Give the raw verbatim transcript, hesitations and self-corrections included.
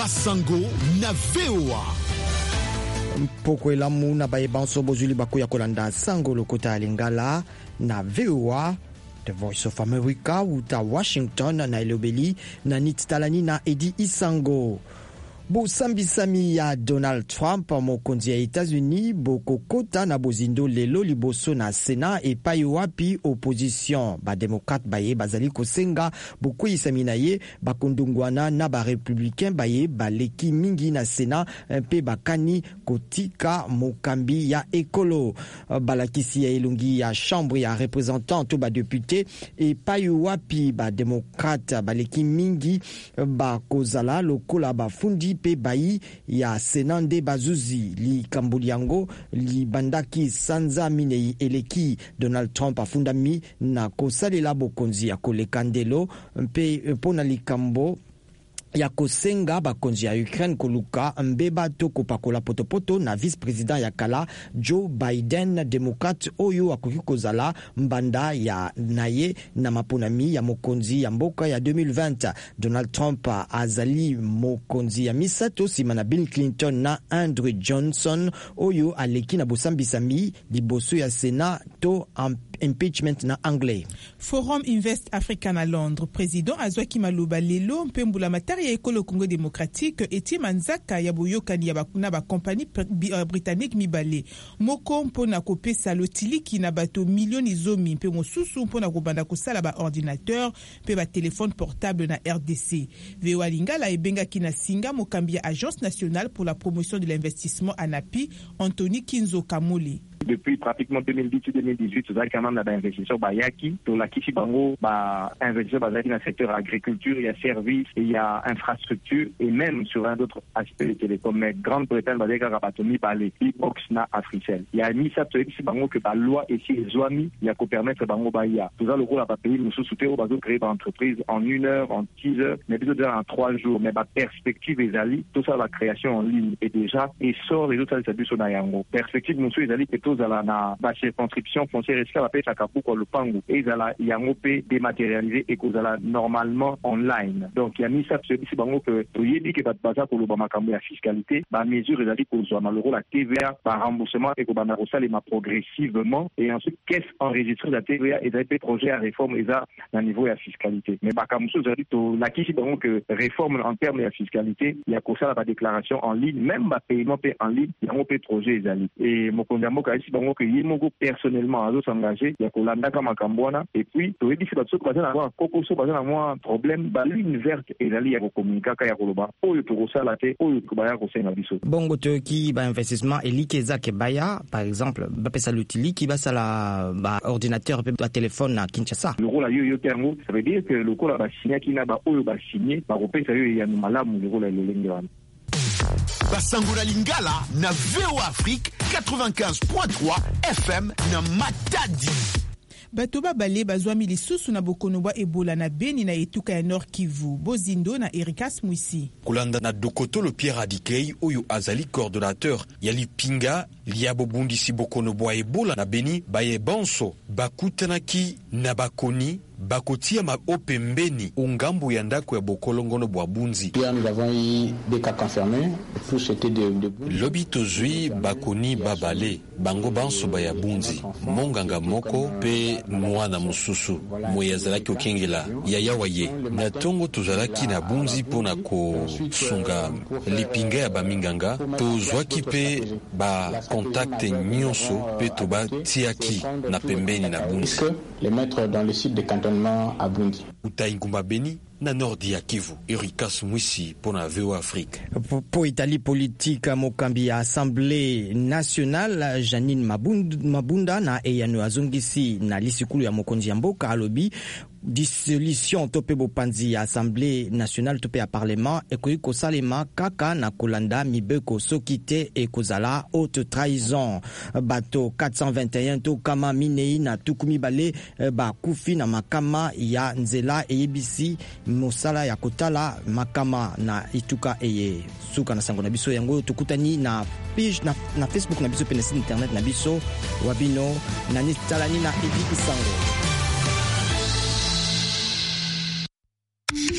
Basango na V O A. Mpoko elamu na bayebanso bozuli bakuya kolanda sango lokota lingala na V O A. The Voice of America uta Washington na elobeli na nititalani na Edi Isango. Bosambisami ya Donald Trump mokonzi ya États-Unis bokokota na bozindo lelo liboso na Sénat epai wapi opposition ba démocrate baye bazali kosenga bokweyisami na ye bakondungwana na ba républicain baye baleki mingi na Sénat mpe bakani kotika mokambi ya ekolo balakisi ya elongi ya chambre ya représentants to ba député epai wapi ba démocrate baleki mingi bakozala lokola bafundi pe bayi ya Senande Bazuzi li Kambuliango li bandaki sanza minei eleki Donald Trump afundami na kosalela bokonzi ya kolekandelo mpe pona likambo ya kosenga bakonzi ya Ukraine koluka mbeba to kopakola potopoto na vice-président ya kala Joe Biden démocrate oyo akoki kozala mbanda ya naye na maponami ya mokonzi ya mboka ya deux mille vingt. Donald Trump azali mokonzi ya misato sima na Bill Clinton na Andrew Johnson oyo aleki na bosambisami liboso ya Sénat to impeachment na anglais. Forum Invest Africa na Londres, président Azwaki Maluba lelo mpembula matari ya ekolo Congo démocratique eti manzaka ya boyokani ya bakuna ba compagnie britannique mibale moko mpona kopesa lotiliki na bato milioni zomi mpe mosusu mpona kobanda kosala ba ordinateur mpe ba téléphone portable na R D C. V O A Lingala ebengaki na singa mokambi ya Agence nationale pour la promotion de l'investissement ANAPI Anthony Kinzo Kamoli. Depuis pratiquement deux mille dix-huit deux mille dix-huit, c'est quand même des investisseurs bayaki, pour la kisi bango, bah, investisseurs basés dans le secteur agriculture, il y a services, il y a infrastructure, et même sur un autre aspect de télécom, mais Grande-Bretagne basée à Rabatomi par les Box na Africell. Il y a mis ça, c'est ici bango que la loi ici les Zoami, il y a qu'au permettre bango baya. Tout ça, le rôle à pas payer, nous sous-soutenons au bateau créé par l'entreprise en une heure, en dix heures, mais plutôt déjà en trois jours, mais ma perspective est allée, tout ça, la création en ligne, et déjà, et sort les autres services sur Nayango. Perspective, nous sommes allés, à la na ba circonscription foncière escale appelle Sakapu ko Lupangu et zala yango pe dématérialisé et ko zala normalement online. Donc il y a mis ça sur ici bango que to yebi que ba baza ko lobama kambo ya fiscalité ba mesure ezali ko zo maloro la T V A par remboursement et ko bana ko salema progressivement et ensuite caisse enregistrée la T V A et des projets à réforme eza na niveau ya fiscalité. Mais ba kamso ezali to la kisi bango que réforme en termes de la fiscalité, il y a ko ça la déclaration en ligne, même ba paiement pe en ligne, yango pe projet ezali. Et mon condamno ka ici bango que Yemogo personnellement à s'engager, il y a Kolanda Kamakambwana, et puis, tu as dit que tu as un cocoso, tu as un problème, bah, ligne verte, et là, il y a communiqué, il y a Koloba, ou il y a la tête, ou il y a Koloba. Bongo qui ba investissement, et l'Ikeza Kebaya, par exemple, bah, ça l'utilise, qui va ça la, bah, ordinateur, à téléphone, à Kinshasa. Le rôle à yo yo termo, ça veut dire que le rôle à signer, qui n'a pas, ou il signé, par rapport à il y a un malam, le rôle à l'Olengwan. Basango na Lingala na V O A Afrique quatre-vingt-quinze point trois F M na Matadi. Batoba bale bazwami lisusu na bokonobwa Ebola na Beni na etuka ya Nord Kivu. Bozindo na Erikas Mwisi. Kulanda na Dokotolo Pierre Adikei oyo azali coordonnateur yali pinga liabo bundisi bokonobwa Ebola na Beni baye banso bakutanaki na bakoni bakotia ma opembeni ungambu ya ndako ya bokolongono bwa bunzi. Nous avons eu des cas confirmés, tous c'était de de lobi tozui bakoni babale bango banso baya bunzi monganga moko pe mwana mususu moyazalaki okengela yaya waye na tongo tozalaki na bunzi pona ko sunga lipinga ya baminganga tozwaki pe ba contacte nyonso pe toba tiaki na pembeni na bunzi les mettre dans le site de cantonnement à Bundi. Utainguma Beni na Nordi ya Kivu. Erikas Mwisi pour la V O A Afrique. Po Italie politique mokambi ya Assemblée nationale Janine Mabunda, Mabunda na eyano azongisi na lisikulu ya mokonzi ya mboka alobi dissolution tope bopanzi ya Assemblée nationale tope ya parlement ekoki kosalema kaka na kolanda mibeko sokite ekozala haute trahison. Bato quatre cent vingt et un to kama minei na tukumi bale ba kufi na makama ya nzela eyebisi mosala ya kotala makama na ituka eye suka na sango na biso yango tukutani na page na, na Facebook na biso pe na site internet na biso wabino na nitalani na Edi Isango.